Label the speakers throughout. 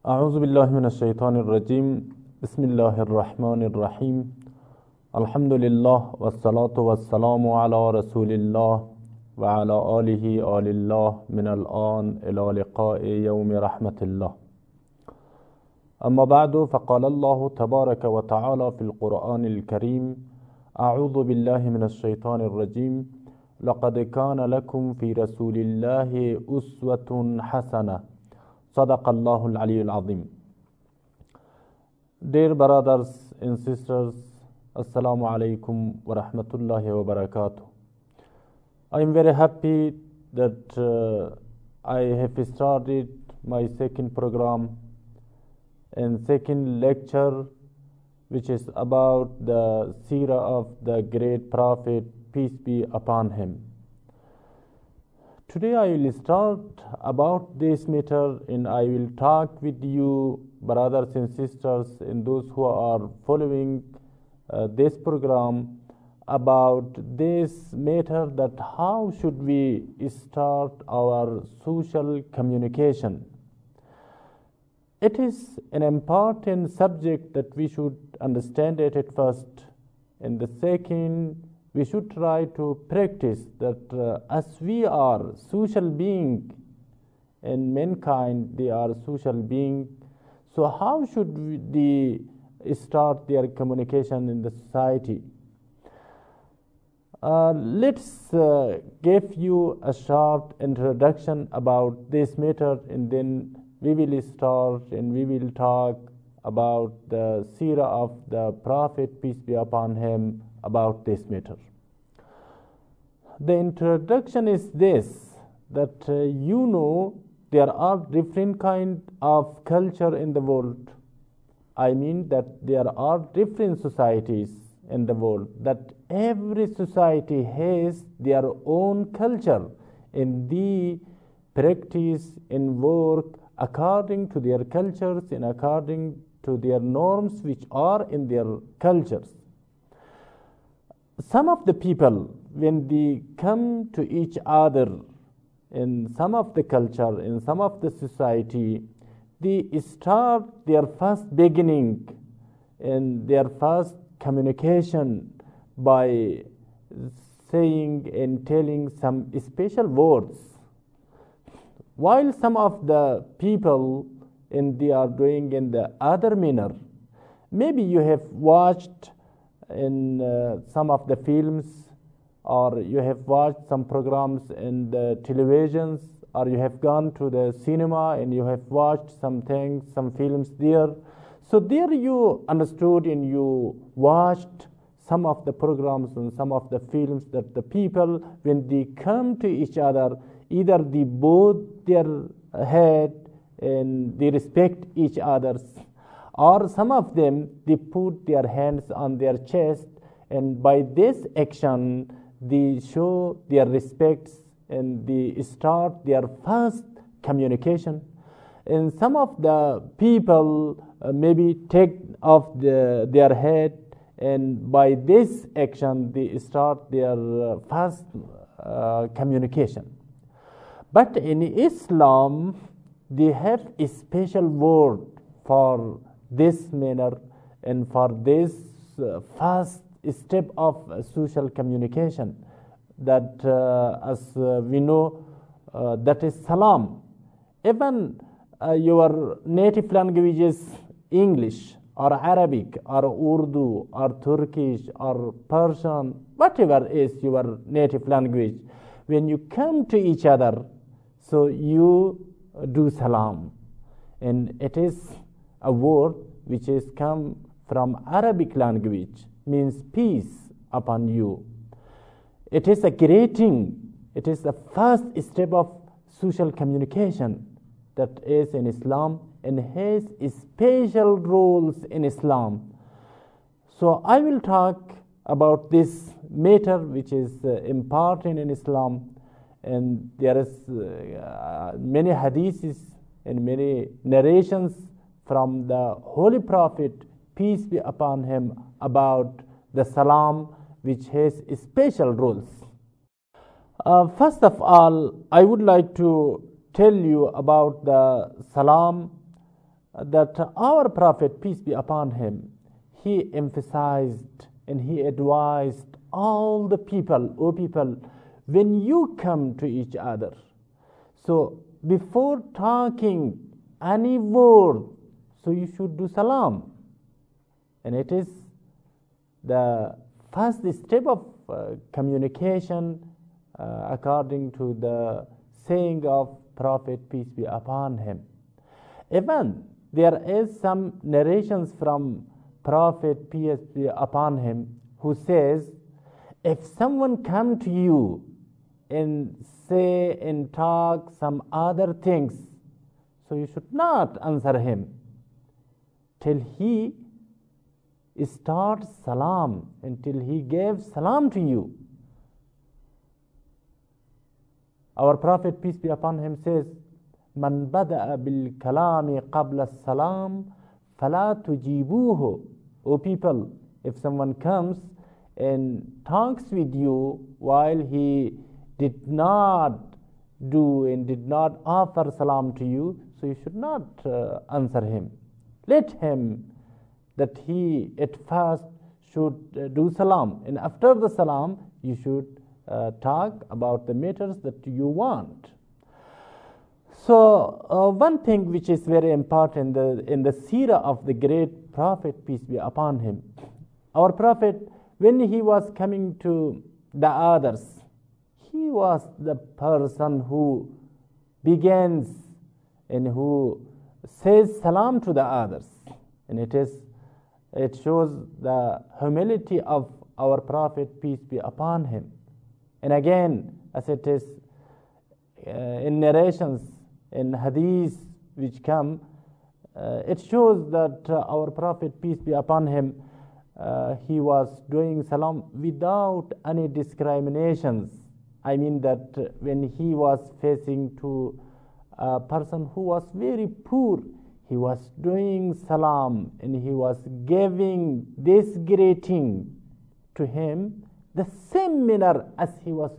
Speaker 1: أعوذ بالله من الشيطان الرجيم. بسم الله الرحمن الرحيم. الحمد لله والصلاة والسلام على رسول الله وعلى آله آل الله من الآن إلى لقاء يوم رحمة الله. أما بعد، فقال الله تبارك وتعالى في القرآن الكريم: أعوذ بالله من الشيطان الرجيم. لقد كان لكم في رسول الله أسوة حسنة. صدق الله العلي العظيم. Dear brothers and sisters, Assalamu alaikum wa rahmatullahi wa barakatuh. I am very happy that I have started my second program and second lecture, which is about the seerah of the great prophet, peace be upon him. Today I will start about this matter, and I will talk with you, brothers and sisters, and those who are following this program, about this matter, that how should we start our social communication. It is an important subject that we should understand it at first, and the second, we should try to practice that as we are social being and mankind, they are social being. So how should they start their communication in the society? Let's give you a short introduction about this matter, and then we will start and we will talk about the seerah of the Prophet, peace be upon him, about this matter. The introduction is this, that there are different kind of culture in the world. I mean that there are different societies in the world, that every society has their own culture, and they practice and work according to their cultures and according to their norms which are in their cultures. Some of the people, when they come to each other in some of the culture, in some of the society, they start their first beginning and their first communication by saying and telling some special words, while some of the people they are doing in the other manner. Maybe you have watched in some of the films, or you have watched some programs in the televisions, or you have gone to the cinema and you have watched some things, some films there. So there you understood and you watched some of the programs and some of the films, that the people, when they come to each other, either they bow their head and they respect each other's, or some of them, they put their hands on their chest, and by this action they show their respects and they start their first communication. And some of the people maybe take off their head, and by this action they start their first communication. But in Islam, they have a special word for this manner and for this first step of social communication, that as we know, that is salam. Even your native languages, English or Arabic or Urdu or Turkish or Persian, whatever is your native language, when you come to each other, so you do salam, and it is a word which is come from Arabic language, means peace upon you. It is a greeting. It is the first step of social communication that is in Islam and has special rules in Islam. So I will talk about this matter which is important in Islam, and there is many hadiths and many narrations from the Holy Prophet, peace be upon him, about the salam, which has special rules. First of all, I would like to tell you about the salam that our Prophet, peace be upon him, he emphasized and he advised all the people, O people, when you come to each other, so before talking any word, so you should do salam. And it is the first step of communication according to the saying of Prophet, peace be upon him. Even there is some narrations from Prophet, peace be upon him, who says, if someone come to you and say and talk some other things, so you should not answer him till he starts salam, until he gave salam to you. Our Prophet, peace be upon him, says, Man bada'a bil kalami qabla salam fala tujibuhu. O people, if someone comes and talks with you while he did not do and did not offer salam to you, so you should not answer him. Let him that he at first should do salam, and after the salam you should talk about the matters that you want. So one thing which is very important in the seerah of the great Prophet, peace be upon him, our Prophet, when he was coming to the others, he was the person who begins and who says salam to the others. And it shows the humility of our Prophet, peace be upon him. And again, as it is in narrations, in hadith which come, it shows that our Prophet, peace be upon him, he was doing salam without any discriminations. I mean that when he was facing to a person who was very poor, he was doing salam and he was giving this greeting to him the same manner as he was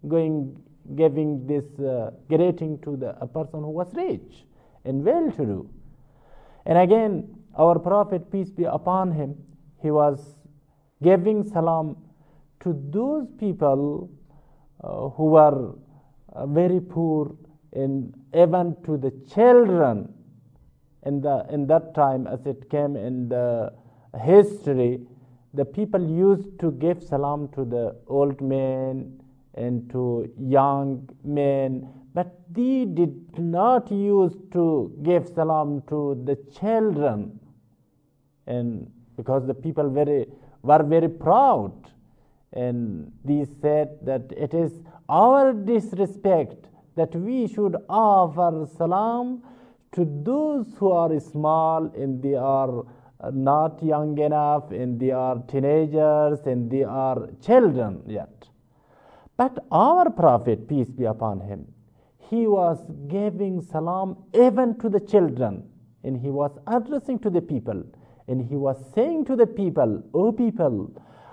Speaker 1: giving this greeting to a person who was rich and well-to-do. And again, our Prophet, peace be upon him, he was giving salam to those people who were very poor, and even to the children. In that time, as it came in the history, the people used to give salam to the old men and to young men, but they did not use to give salam to the children. And because the people were very proud, and they said that it is our disrespect that we should offer salam to those who are small and they are not young enough and they are teenagers and they are children yet. But our Prophet, peace be upon him, he was giving salam even to the children, and he was addressing to the people, and he was saying to the people, O people,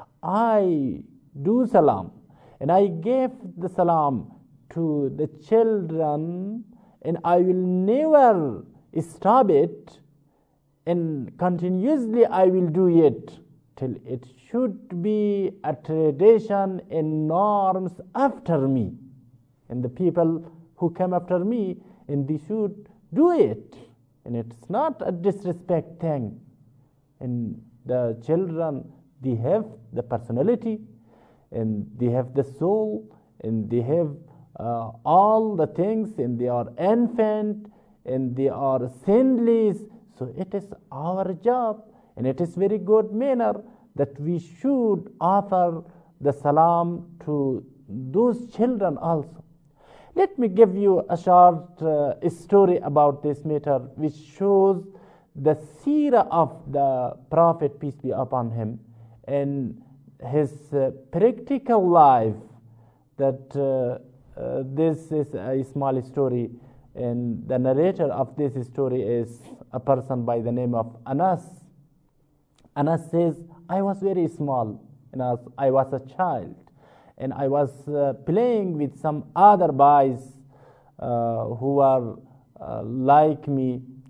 Speaker 1: I do salam and I gave the salam to the children, and I will never stop it, and continuously I will do it till it should be a tradition and norms after me, and the people who come after me, and they should do it, and it's not a disrespect thing. And the children, they have the personality, and they have the soul, and they have all the things, and they are infant, and they are sinless. So it is our job, and it is very good manner that we should offer the salam to those children also. Let me give you a short story about this matter, which shows the seerah of the Prophet, peace be upon him, and his practical life. That this is a small story, and the narrator of this story is a person by the name of Anas. Anas says, I was very small, and I was a child, and I was playing with some other boys who were like me,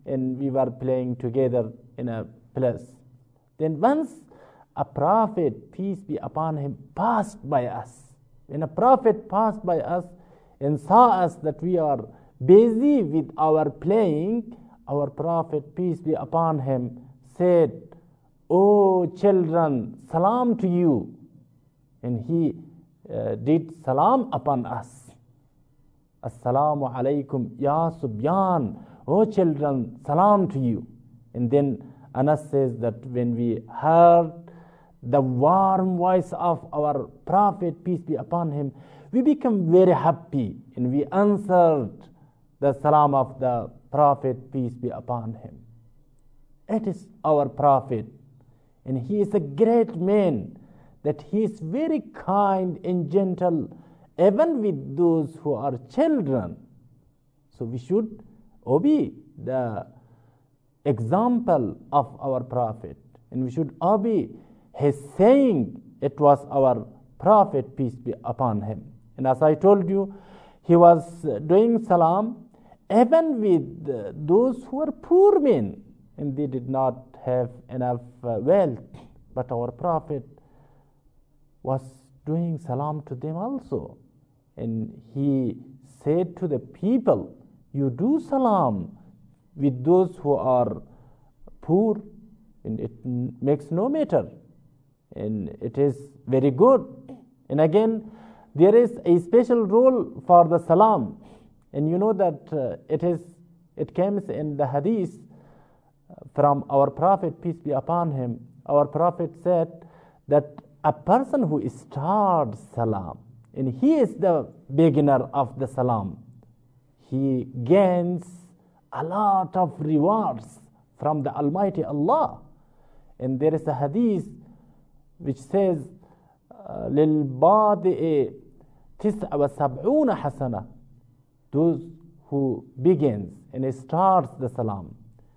Speaker 1: and we were playing together in a place. Then once a prophet, peace be upon him, passed by us. When a prophet passed by us and saw us that we are busy with our playing, our prophet, peace be upon him, said, "O children, salam to you." And he did salam upon us. Assalamu alaikum ya subyan. O children, salam to you. And then Anas says that when we heard the warm voice of our prophet, peace be upon him, we become very happy, and we answered the salam of the prophet, peace be upon him. It is our prophet, and he is a great man, that he is very kind and gentle even with those who are children. So we should obey the example of our prophet, and we should obey his saying. It was our prophet, peace be upon him. And as I told you, he was doing salam even with those who were poor men, and they did not have enough wealth. But our prophet was doing salam to them also. And he said to the people, "You do salam with those who are poor, and it makes no matter, and it is very good." And again, there is a special role for the salam, and you know that it comes in the hadith from our prophet, peace be upon him. Our prophet said that a person who starts salam, and he is the beginner of the salam, he gains a lot of rewards from the Almighty Allah. And there is a hadith which says, لِلْبَادِئِ تِسْعَ وَسَبْعُونَ حَسَنَةً. Those who begins and starts the salam,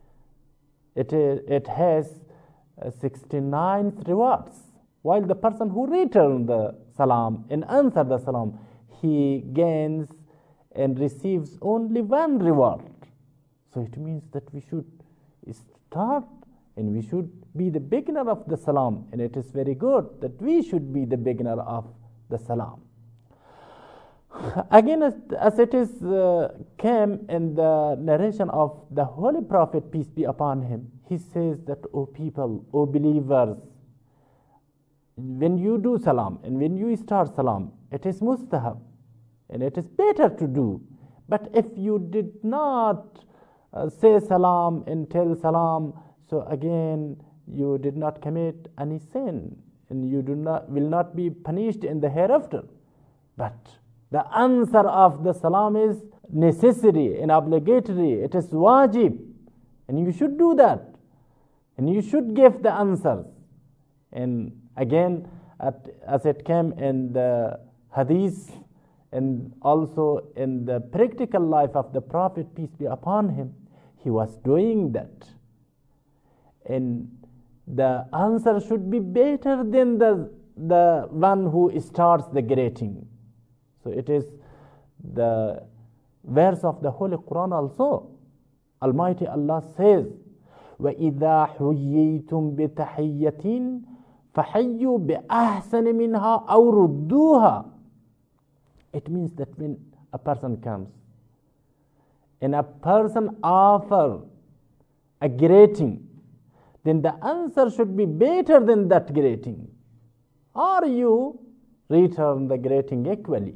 Speaker 1: it has 69 rewards, while the person who returns the salam and answers the salam, he gains and receives only one reward. So it means that we should start and we should be the beginner of the salam, and it is very good that we should be the beginner of the salam. Again, as it is came in the narration of the Holy Prophet, peace be upon him, he says that, "O people, O believers, when you do salam and when you start salam, it is mustahab, and it is better to do. But if you did not say salam and tell salam, so again you did not commit any sin, and you will not be punished in the hereafter. But the answer of the salam is necessary and obligatory. It is wajib, and you should do that, and you should give the answers." And again, as it came in the hadith and also in the practical life of the Prophet, peace be upon him, he was doing that. And the answer should be better than the one who starts the greeting. So it is the verse of the Holy Quran also. Almighty Allah says, وَإِذَا حُيِّيتُمْ بِتَحِيَّةٍ فَحَيُّوا بِأَحْسَنِ مِنْهَا أَوْ رُدُّوهَا. It means that when a person comes and a person offers a greeting, then the answer should be better than that greeting, or you return the greeting equally.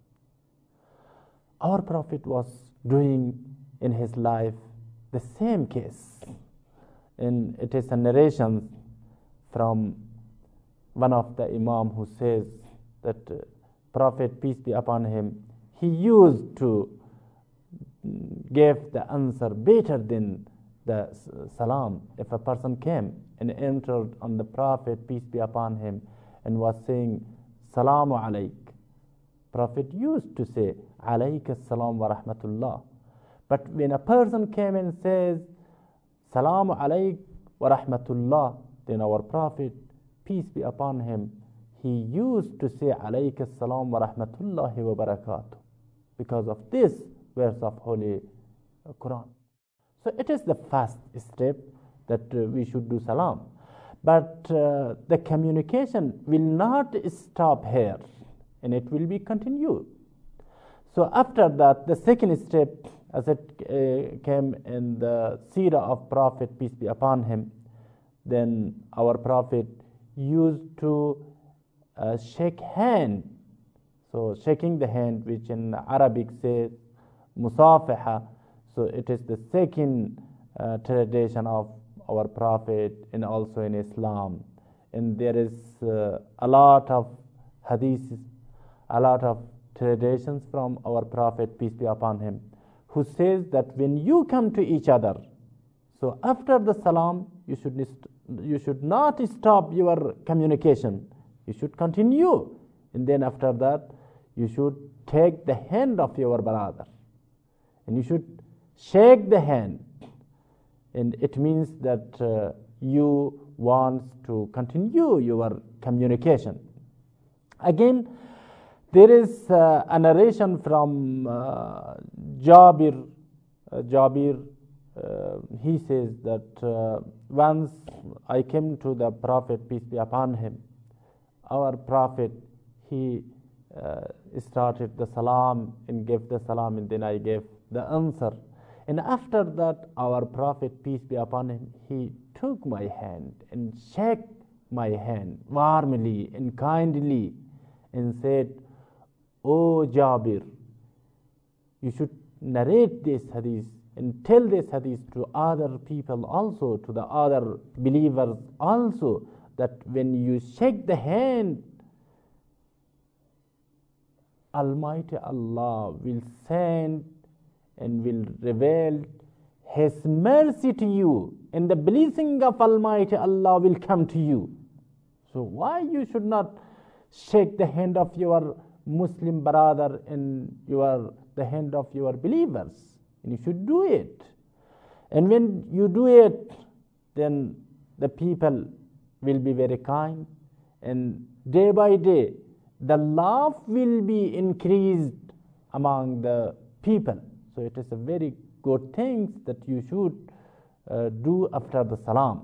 Speaker 1: Our Prophet was doing in his life the same case, and it is a narration from one of the Imam who says that Prophet, peace be upon him, he used to give the answer better than the salam. If a person came and entered on the Prophet, peace be upon him, and was saying Salamu alayk, Prophet used to say alayka salam wa rahmatullah. But when a person came and says Salamu alayk wa rahmatullah, then our Prophet, peace be upon him, he used to say alayka salam wa rahmatullahi wa barakatuh, because of this verse of Holy Quran. So it is the first step that we should do salam. But the communication will not stop here, and it will be continued. So after that, the second step, as it came in the seerah of Prophet, peace be upon him, then our Prophet used to shake hand. So shaking the hand, which in Arabic says musafaha, so it is the second tradition of our Prophet and also in Islam. And there is a lot of hadiths, a lot of traditions from our Prophet, peace be upon him, who says that when you come to each other, so after the salam, you should not stop your communication. You should continue. And then after that, you should take the hand of your brother. And you should shake the hand. And it means that you want to continue your communication. Again, there is a narration from Jabir. He says that once I came to the Prophet, peace be upon him, our Prophet, he started the salam and gave the salam, and then I gave the answer. And after that, our Prophet, peace be upon him, he took my hand and shook my hand warmly and kindly and said, "O Jabir, you should narrate this hadith and tell this hadith to other people also, to the other believers also, that when you shake the hand, Almighty Allah will send and will reveal His mercy to you, and the blessing of Almighty Allah will come to you." So why you should not shake the hand of your Muslim brother and the hand of your believers? And you should do it. And when you do it, then the people will be very kind, and day by day the love will be increased among the people. So it is a very good thing that you should do after the salam.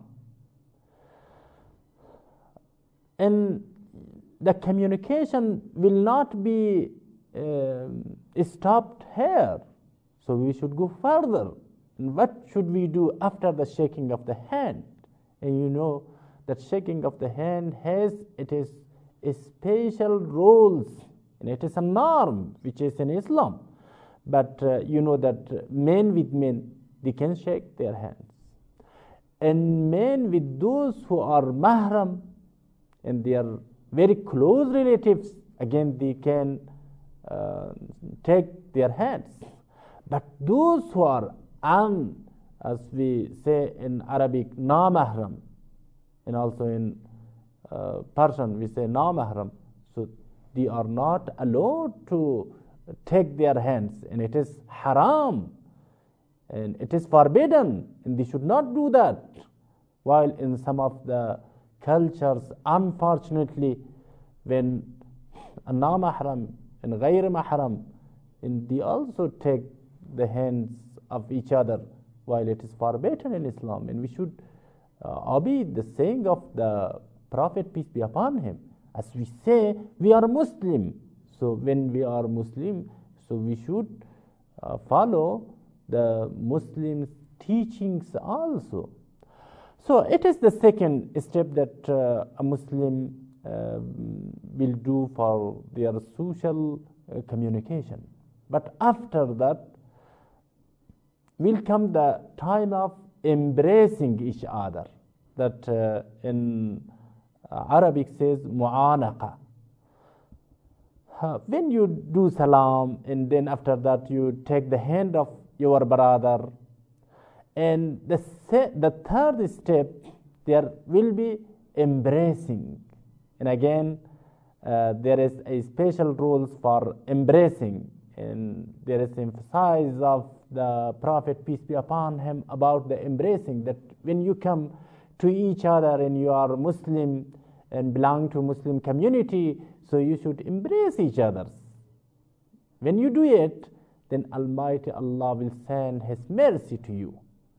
Speaker 1: And the communication will not be stopped here. So we should go further. And what should we do after the shaking of the hand? And you know that shaking of the hand has special rules, and it is a norm which is in Islam. But you know that men with men, they can shake their hands. And men with those who are mahram and they are very close relatives, again they can take their hands. But those who are as we say in Arabic, na-mahram, and also in Persian we say na-mahram, so they are not allowed to take their hands, and it is haram, and it is forbidden, and they should not do that. While in some of the cultures, unfortunately, when a na-mahram and ghayr mahram, and they also take the hands of each other, while it is forbidden in Islam. And we should obey the saying of the Prophet, peace be upon him. As we say, we are Muslim. So when we are Muslim, so we should follow the Muslims' teachings also. So it is the second step that a Muslim will do for their social communication. But after that will come the time of embracing each other, that in Arabic says mu'anaqa. When you do salam, and then after that you take the hand of your brother, and the third step, there will be embracing. And again, there is a special rules for embracing, and there is emphasis of the Prophet, peace be upon him, about the embracing, that when you come to each other and you are Muslim and belong to Muslim community, so you should embrace each other. When you do it, then Almighty Allah will send His mercy to you.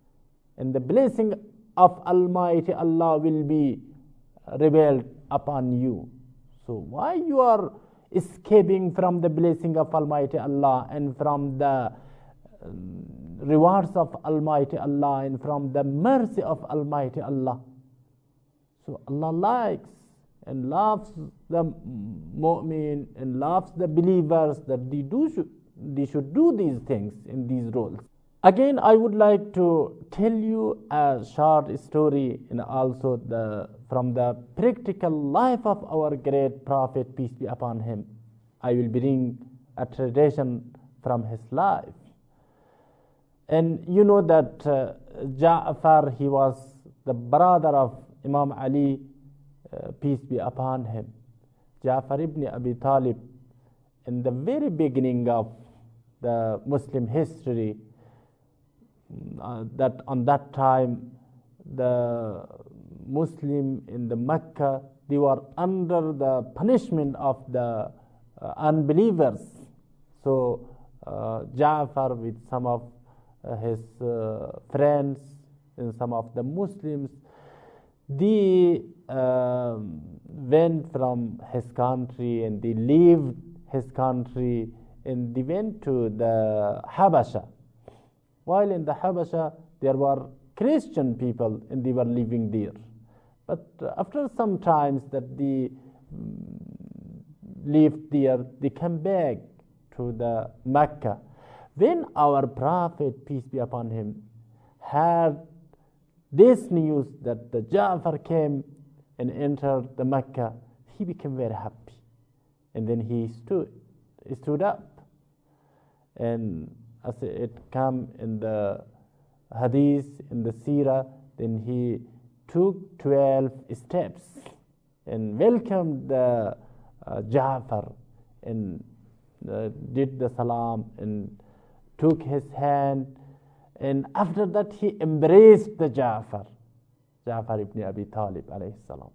Speaker 1: and the blessing of Almighty Allah will be revealed upon you. So why you are escaping from the blessing of Almighty Allah and from the rewards of Almighty Allah and from the mercy of Almighty Allah? So Allah likes and loves the mu'min and loves the believers that they should do these things in these roles. Again, I would like to tell you a short story and also from the practical life of our great Prophet, peace be upon him. I will bring a tradition from his life. And you know that Ja'far, he was the brother of Imam Ali, peace be upon him. Ja'far ibn Abi Talib, in the very beginning of the Muslim history, that on that time the Muslim in the Mecca, they were under the punishment of the unbelievers. So Ja'far with some of his friends and some of the Muslims, they went from his country and they left his country and they went to the Habasha. While in the Habasha, there were Christian people and they were living there. But after some times that they lived there, they came back to the Mecca. When our Prophet, peace be upon him, heard this news that the Ja'far came and entered the Mecca, he became very happy. And then he stood up. And as it come in the hadith, in the seerah, then he took 12 steps and welcomed the Ja'far and did the salam and took his hand, and after that he embraced the Ja'far ibn Abi Talib alayhi salam,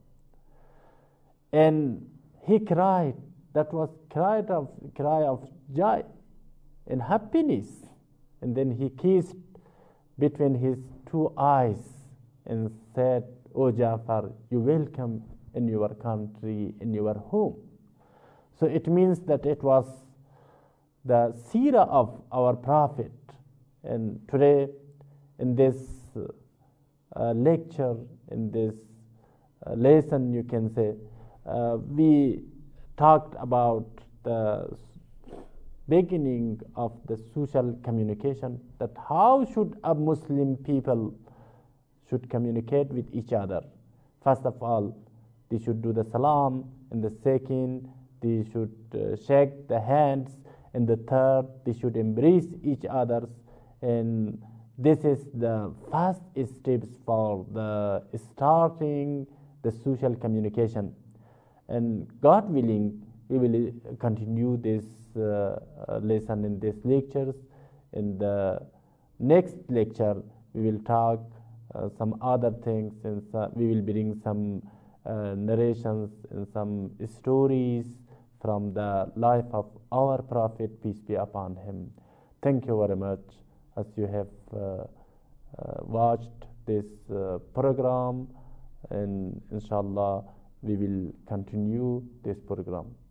Speaker 1: and he cried. That was cry of joy and happiness, and then he kissed between his two eyes and said, "O Ja'far, you welcome in your country, in your home." So it means that it was the seerah of our Prophet. And today in this lecture, in this lesson, you can say, we talked about the beginning of the social communication, that how should a Muslim people should communicate with each other. First of all, they should do the salam, and the second, they should shake the hands, and the third, they should embrace each other. And this is the first steps for the starting the social communication. And God willing, we will continue this lesson in these lectures. In the next lecture, we will talk some other things, and we will bring some narrations and some stories from the life of our Prophet, peace be upon him. Thank you very much as you have watched this program, and inshallah we will continue this program.